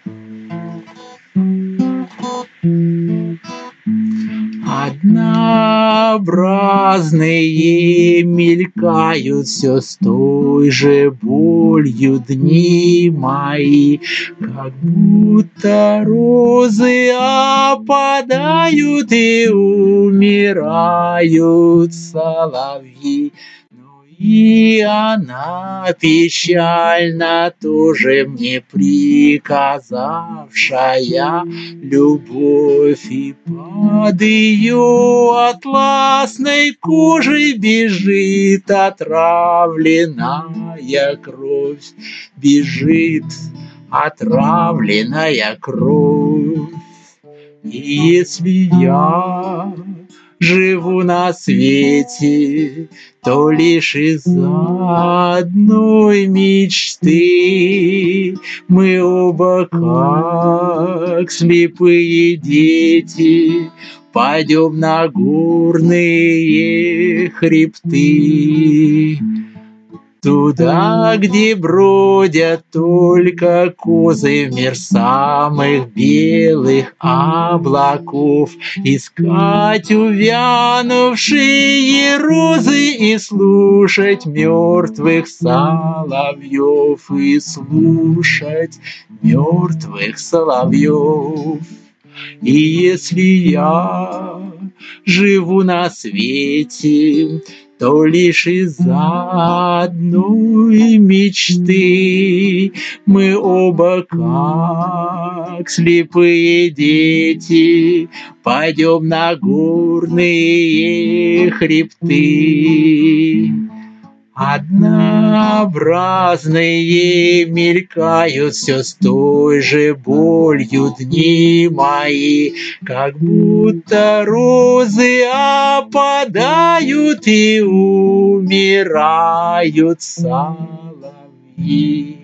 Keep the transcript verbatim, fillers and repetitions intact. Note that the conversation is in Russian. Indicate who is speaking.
Speaker 1: Однообразные мелькают все с той же болью дни мои, как будто розы опадают и умирают соловьи. И она печально тоже мне приказавшая любовь, и под ее атласной кожей бежит отравленная кровь, бежит отравленная кровь. И если я живу на свете, то лишь из-за одной мечты. Мы оба, как слепые дети, пойдем на горные хребты. Туда, где бродят только козы, в мир самых белых облаков, искать увянувшие розы и слушать мертвых соловьев, и слушать мертвых соловьев. И если я живу на свете, то лишь из-за одной мечты. Мы оба, как слепые дети, пойдем на горные хребты. Однообразные мелькают все с той же болью дни мои, как будто розы опадают и умирают соловьи.